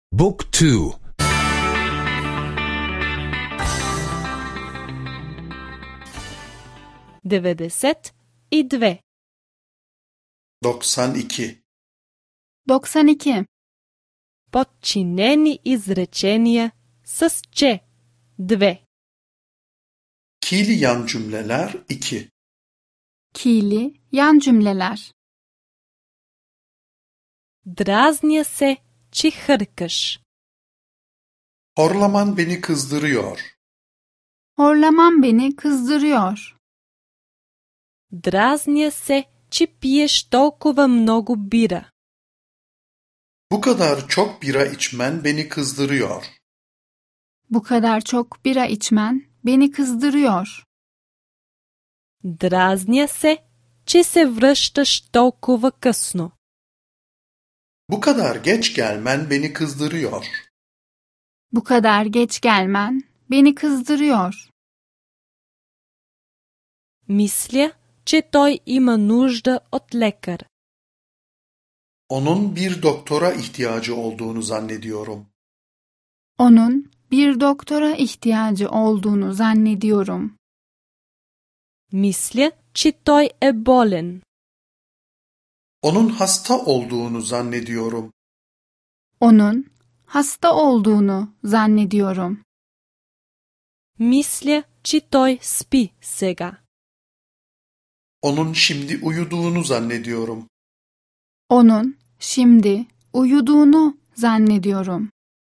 Book 2. 92. 92. 92. Подчинени изречения с че. 2. Ki'li yan cümleler 2. Ki'li yan cümleler. Дразня се, че хъркаш. Horlaman beni kızdırıyor. Horlaman beni kızdırıyor. Дразня се, че пиеш толкова много бира. Bu kadar çok bira içmen beni kızdırıyor. Bu kadar çok bira içmen beni kızdırıyor. Дразня се, че се връщаш толкова късно. Bu kadar geç gelmen beni kızdırıyor. Bu kadar geç gelmen beni kızdırıyor. Мисля, че той има нужда от лекар. Onun bir doktora ihtiyacı olduğunu zannediyorum. Onun bir doktora ihtiyacı olduğunu zannediyorum. Мисля, че той е болен. Onun hasta olduğunu zannediyorum. Onun hasta olduğunu zannediyorum. Мисля, че той спи сега. Onun şimdi uyuduğunu zannediyorum. Onun şimdi uyuduğunu zannediyorum.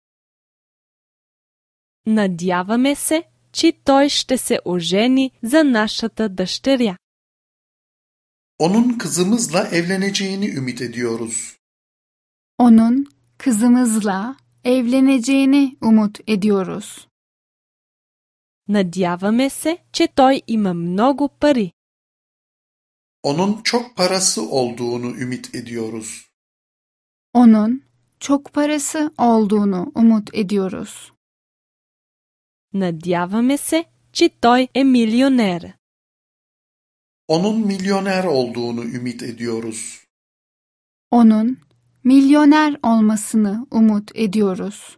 Надяваме се, че той ще се ожени за нашата дъщеря. Onun kızımızla evleneceğini ümit ediyoruz. Onun kızımızla evleneceğini umut ediyoruz. Надяваме се, че той има много пари. Onun çok parası olduğunu ümit ediyoruz. Onun çok parası olduğunu umut ediyoruz. Надяваме се, че той е милионер. Onun milyoner olduğunu ümit ediyoruz. Onun milyoner olmasını umut ediyoruz.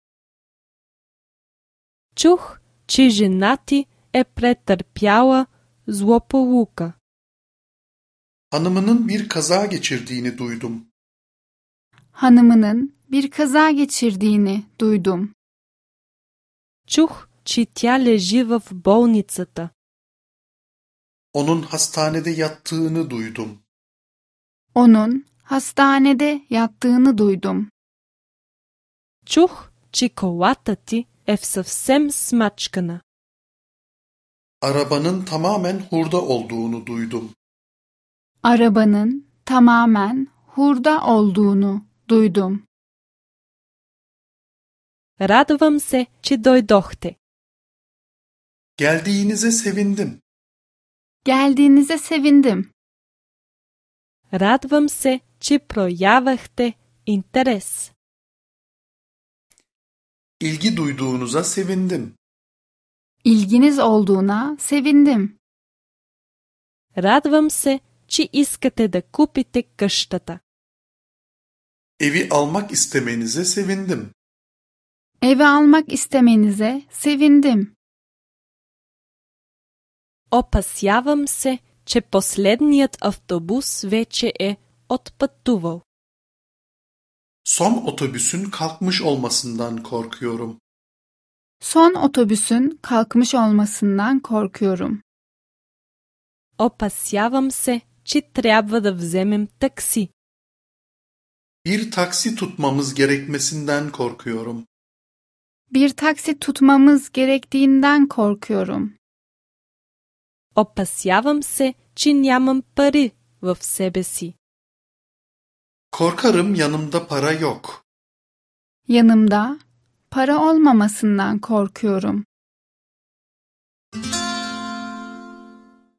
Чух, че жена ти е претърпяла злополука. Hanımının bir kaza geçirdiğini duydum. Hanımının bir kaza geçirdiğini duydum. Чух, че тя лежи в болницата. Onun hastanede yattığını duydum. Onun hastanede yattığını duydum. Чух, че колата ти е съвсем смачкана. Arabanın tamamen hurda olduğunu duydum. Arabanın tamamen hurda olduğunu duydum. Радвам се, че дойдохте. Geldiğinize sevindim. Geldiğinize sevindim. Радвам се, че проявахте интерес. İlgi duyduğunuza sevindim. İlginiz olduğuna sevindim. Радвам се, че искате да купите къщата. Evi almak istemenize sevindim. Evi almak istemenize sevindim. Опасявам се, че последният автобус вече е отпътувал. Son otobüsün kalkmış olmasından korkuyorum. Son otobüsün kalkmış olmasından korkuyorum. Опасявам се, че трябва да вземем такси. Bir taksi tutmamız gerekmesinden korkuyorum. Bir taksi tutmamız gerektiğinden korkuyorum. Опасявам се, че нямам пари в себе си. Korkarım yanımda para yok. Yanımda para olmamasından korkuyorum.